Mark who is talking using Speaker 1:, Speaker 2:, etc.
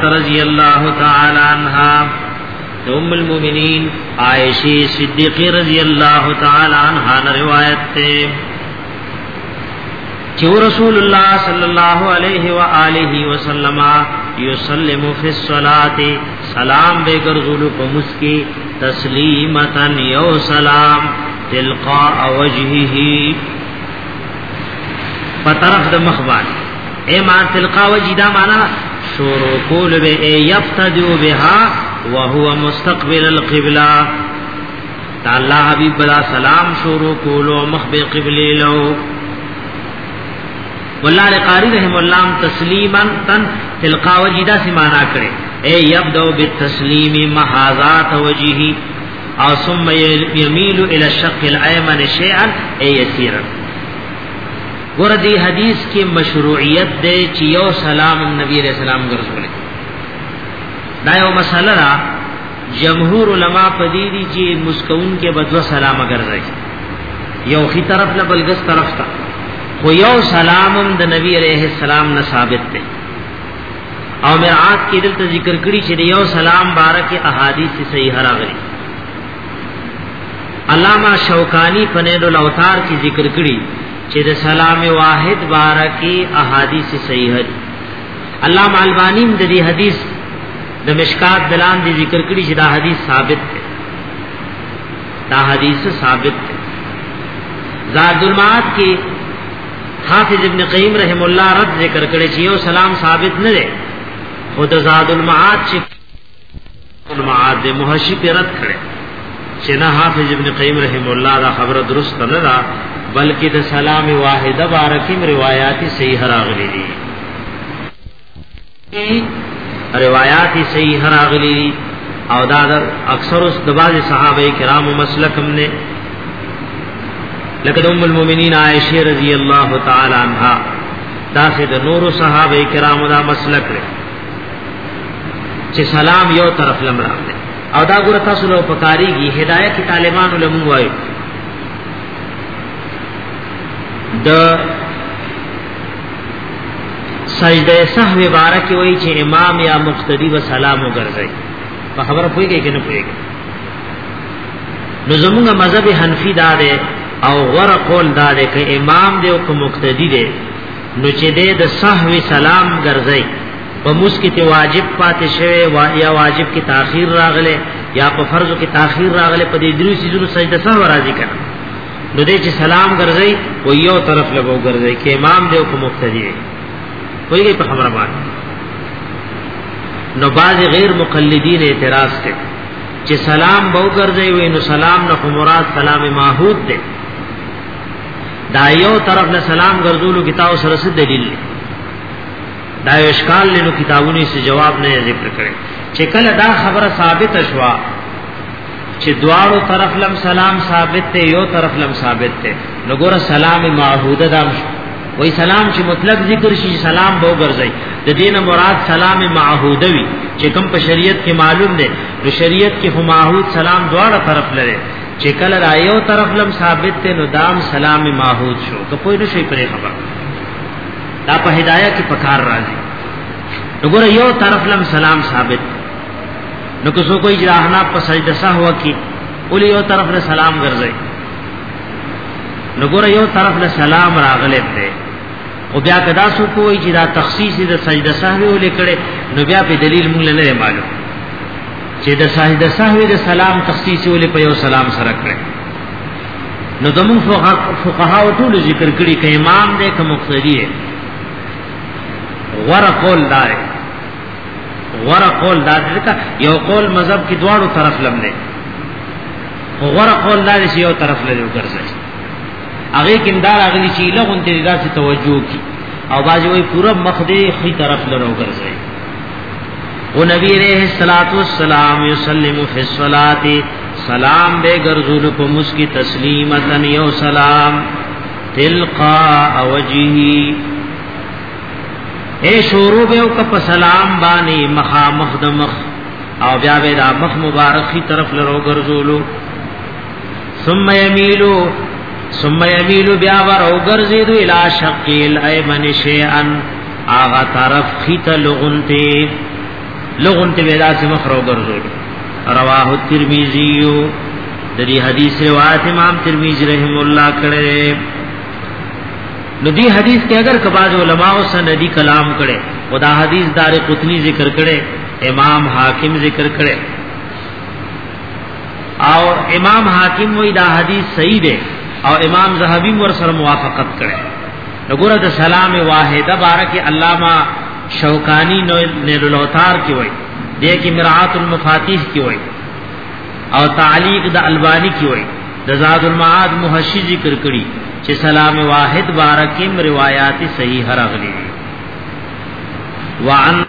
Speaker 1: رضی اللہ تعالی عنہا ام المؤمنین عائشہ صدیقہ رضی اللہ تعالی عنہا نے روایت تے کہ رسول اللہ صلی اللہ علیہ وآلہ وسلم یسلم فی الصلاۃ سلام بے گرزول پمسکی تسلیمتا یو سلام تلقاء وجهه فطرف د مخبان اے مان تلقاء وجه دا معنا شروع کول به یفتدو بها وهو مستقبل القبلة تعالی حبیب بلا سلام شروع کولو مخبر قبلی لو واللہ لقاری رحم اللہ تسلیما تن تلقاء وجه دا سی مانا کرے اے یبدو بالتسلیم محاذات وجهه او ثم يميل الى الشق الایمن شيئا اے یسیرا وردی حدیث کی مشروعیت دے چې یو سلام نبی علیہ السلام ګرځولې دا یو مسله را جمهور علما پدیدی چې مسکون کې بدو سلام ګرځي یو خي طرف له بلګس طرف تا خو یو سلام د نبی علیہ السلام نه ثابت دی او مرعات کې دلته ذکر کړي چې یو سلام بارک احادیث صحیح راغلي علامہ شوکانی فنید الاوتار کی ذکر کړي چې د سلام واحد بارکی احادیث صحیح دي علامہ البانی د دې حدیث د مشکات دلان دی ذکر کړي چې دا حدیث ثابت دی دا حدیث ثابت دی زاد المعاد کې حافظ ابن قیم رحم اللہ رد ذکر کړي چې یو سلام ثابت نه دی خود زاد المعاد چې المعاد محشی پر رد کړي چې نه حافظ ابن قیم رحم اللہ دا خبر درست نه ده بلکې د سلام واحده بارکیم روایات صحیح راغلي دي روایات صحیح راغلي دي او دا اکثر د بعض صحابه کرام مسلکم نے لکه ام المؤمنین عائشہ رضی اللہ تعالی عنہا دا سے د نور صحابه کرام دا مسلک لري چې سلام یو طرف لمرام دي او دا ګور تاسو له پکاريږي هدايت کی طالبان علماء وایي د سجده سهو بارک وایي چې امام یا مقتدی و سلام وګرځي په خبره پويږي کې نه پويږي نو زموږ مذهب حنفی دا ده او غره قول دا ده چې امام دی او که مقتدی دی نو چې د سهو سلام ګرځي په مسکی ته واجب پاتې شوی یا واجب کی تاخير راغله یا په فرض کی تاخير راغله په دې درو سيزونو سجده سهو راځي کنه نو دې چې سلام ګرځي و یو طرف لګو ګرځي کې امام دی او که مقتدی دی کوئی په خبره باندې نو بعض غیر مقلدین اعتراض کوي چې سلام به ګرځي وي نو سلام نه مراد سلام ماحود دی دا یو طرف له سلام ګرځولو کتاب سره څه دلیل دی دا اشکال له کتابونو سے جواب نه ذکر کړي چې کله دا خبره ثابت شوا چې دواړو طرف لم سلام ثابت ته یو طرف لم ثابت ته نو ګور سلام معهوده دا وای سلام چې مطلق ذکر شي سلام به ګرځي د دینه مراد سلام معهوده وي چې کوم په شریعت کې معلوم دی نو شریعت کې معهود سلام دواړه طرف لري چې کله رايو طرف لم ثابت ته نو دام سلام معهود شو کپوی نو شي پرې خبر دا په هدايت کې پکار راځي نو ګور یو طرف لم سلام ثابت نو که څوک یې راهنا په سجده سهو کې ولې یو طرف له سلام ګرځي نو ګور یو طرف له سلام راغله ته او بیا کدا سو کوی چې دا تخصیص د سجده سهو لیکړي نو بیا په دلیل مونږ نه معلوم چې د سجده سهو د سلام تخصیص ولې په یو سلام سره کړي نو دمو فقها ټول ذکر کړي ک امام دې ک مقتدی دی غره قول دار غره قول دار یو قول مذهب کی دواړو طرف لم نه غره قول دار چې یو طرف لري وګرځي هغه کیندار هغه چې لغون ته داسې توجه کی او باجی وای پورا مخ دې خي طرف لرو وګرځي او نبی علیہ الصلوۃ والسلام یسلم فی الصلاۃ سلام بے گرزول کو مسکی تسلیمتن یو سلام تلقاء وجهی اے شروع بیو کپ سلام بانی مخا مخدمخ او بیا بے دا مخ مبارکی طرف لرو گرزولو ثم یمیلو بیا ورو گرزیدو الى شقی الایمن شیئن آغا طرف خیت لغنتے لغون ته ودا سے مخرو ګرځول. رواه الترمذی، د دې حدیث روایت امام ترمذی رحم الله کړه. نو دی حدیث کې اگر کباز علماء سندی کلام کړي، خدا حدیث دار قطنی ذکر کړي، امام حاکم ذکر کړي، او امام حاکم وی دا حدیث صحیح ده او امام ذهبی ور سره موافقت کړي. وګوره د سلام واحده بارک علامہ شوکانی نیل الاوتار کی وای، دې کې مرعات المفاتیح کی وای، او تعلیق د البانی کی وای، د زاد المعاد محشی ذکر کړي چې سلام واحد بارکیم روایات صحیح راغلي. وعن